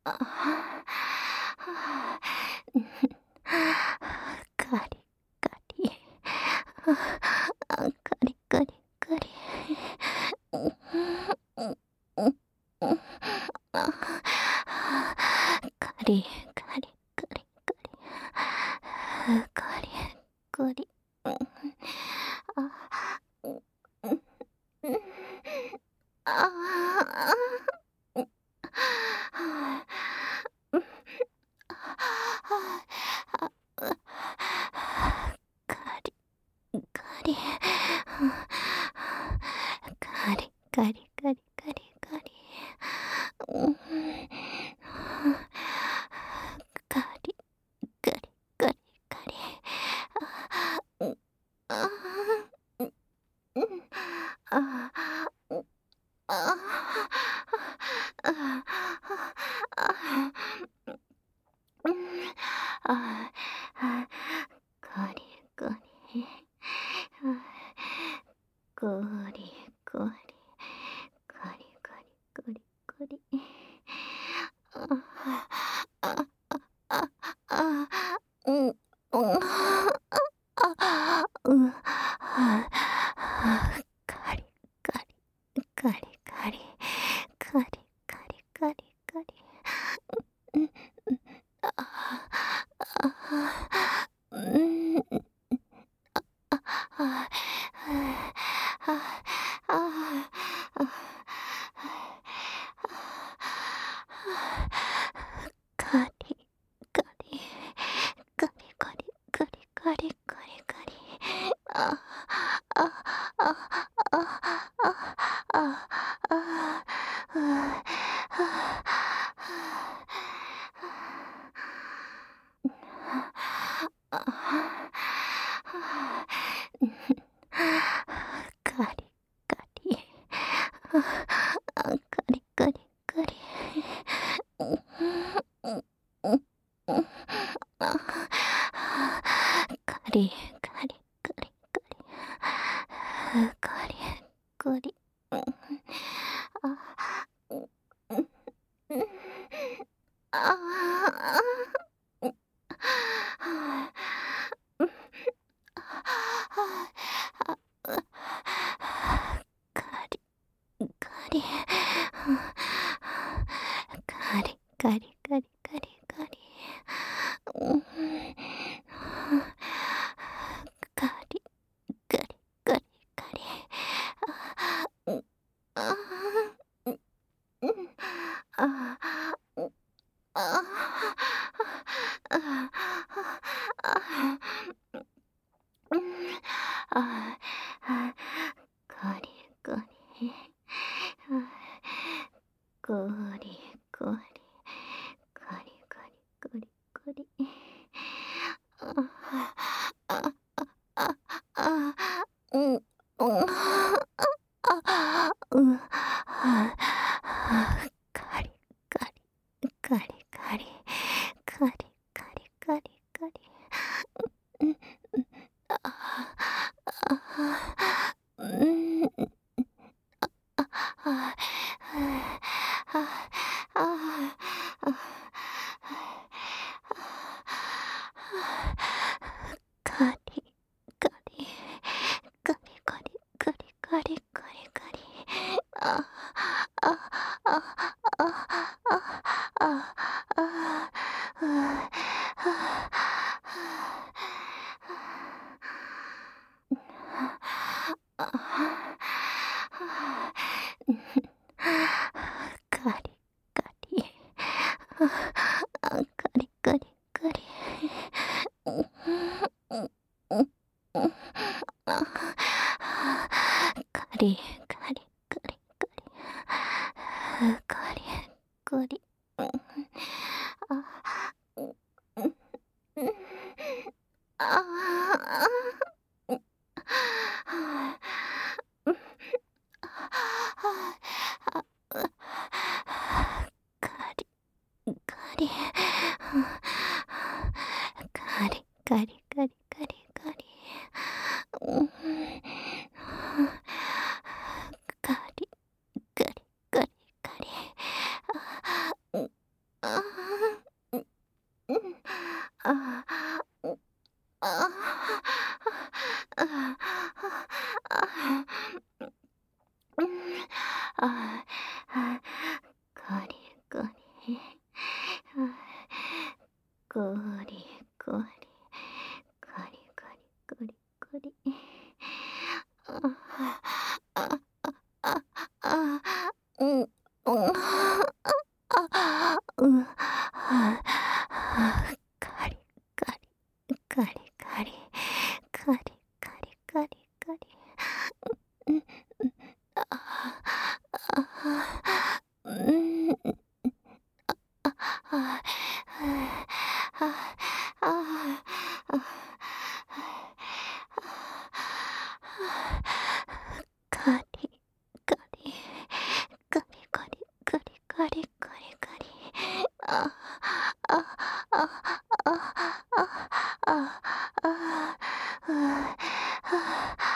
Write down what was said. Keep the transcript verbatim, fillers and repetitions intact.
あ、はあ、うん、カリカリ。あ、カリカリカリ。うん、うん、うん、うん。あ、カリカリカリカリ。カリカリ。うん、あ、うん、うん、うん。ああ、うん。はあ、うん。はあ、あ、う、カリカリ。カリカリカリカリカリ。うん。カリカリカリカリ。あ、うん、ああ、うん、うん。ああ、うん、ああ、ああ、ああ、うん、ああ、カリカリ。はあ、カリカリ。カリカリカリカリ。ああ、あ、あ、あ、うん、うん、ああ、うん、はあ、はあ、カリカリ、カリカリ、カリカリカリカリ。うん、うん、ああ、ああ、うん、あ、あ、はあ、はあ、はあ、ああ、カリカリ、カリカリカリカリカリカリ。あ、あ、あ、あ、あ、あ、あ、あ、ふ、はあ、あ、カリカリ。あ、カリカリカリ。うん、うん、うん、うん。あ、カリカリカリカリ。カリカリ。うん。あ、うん、うん、うん。ああ、うん。はあ、うん。はあ、あ、う、カリカリ。カリカリカリカリカリ。うん。カリカリカリカリ。あ、うん、ああ、うん、うん。ああ、うん、ああ、ああ、ああ、うん、ああ、カリカリ。あ、カリカリ。カリカリカリカリ。ああ、あ、あ、あ、うん、うん。あ、あ、うん。はあ、カリカリ、カリカリ、カリカリカリカリ。うん、うん。ああ、うん、あ、あ、あ、あ、カリカリ、カリカリ、カリカリカリカリ。あ、あ、あ、あ、あ、あ、あ、ふ、はあ、カリカリ。あ、カリカリカリ。うん、うん、うん、うん。あ、カリカリカリカリ。カリカリ。うん。あ、うん、うん、うん。ああ、うん。はあ、うん。ああ、あ、カリカリ。カリカリカリカリカリ。うん。カリカリカリカリ。あ、うん。あうん、はあ、はあ、カリカリ、カリカリ、カリカリカリカリ。うん、うん、ああ、ああ、うん、あ、あ、はあ、はあ、はあ、ああ、カリカリ、カリカリ、カリカリカリカリ。あ、あ、あ、あ、あ、あ、あ、あ、あ、